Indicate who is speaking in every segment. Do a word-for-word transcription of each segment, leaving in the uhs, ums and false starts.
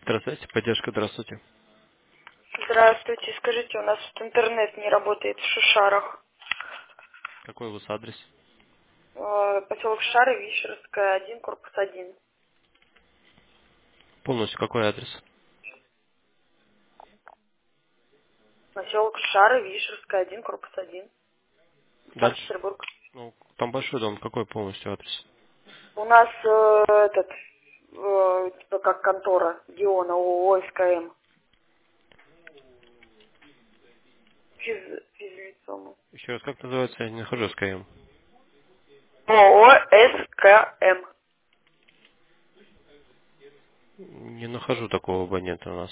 Speaker 1: Здравствуйте, поддержка, здравствуйте.
Speaker 2: Здравствуйте. Скажите, у нас тут интернет не работает в Шушарах.
Speaker 1: Какой у вас адрес?
Speaker 2: Э, Поселок Шушары, Вишерская, один, корпус один.
Speaker 1: Полностью какой адрес?
Speaker 2: Поселок Шушары, Вишерская, один, корпус один.
Speaker 1: Дальше.
Speaker 2: Санкт-Петербург.
Speaker 1: Ну, там большой дом, какой полностью адрес?
Speaker 2: У нас э, этот, э, типа как контора Диона, ООО СКМ. Физ, физлицо мы.
Speaker 1: Еще раз, как называется? Я не нахожу СКМ.
Speaker 2: ООО СКМ.
Speaker 1: Не нахожу такого абонента у нас.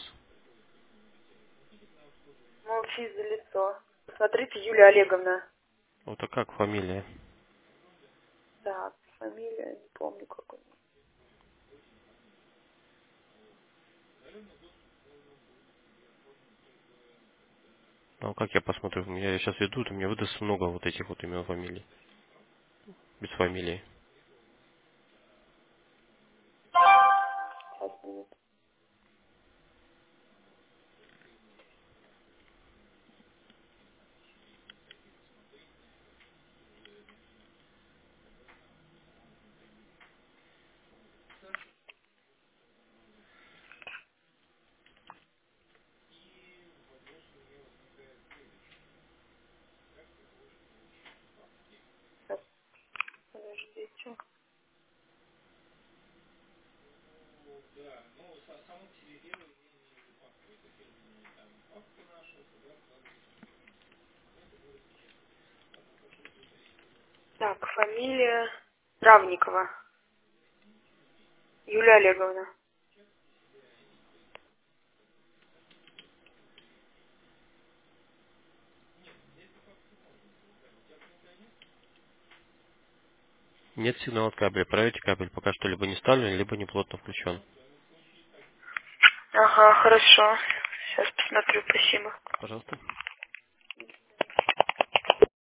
Speaker 2: Ну, физлицо. Посмотрите, Юлия Олеговна.
Speaker 1: Вот а как фамилия?
Speaker 2: Так, фамилия, не помню какой.
Speaker 1: Ну, как я посмотрю? Я сейчас веду, у меня выдаст много вот этих вот имен фамилий. Без фамилии.
Speaker 2: Сейчас, минуту. Сейчас, подождите. Так, фамилия Травникова. Юлия Олеговна.
Speaker 1: Нет сигнала от кабеля. Проверьте кабель. Пока что либо не ставлен, либо не плотно включен.
Speaker 2: Ага, хорошо. Сейчас посмотрю, спасибо.
Speaker 1: Пожалуйста.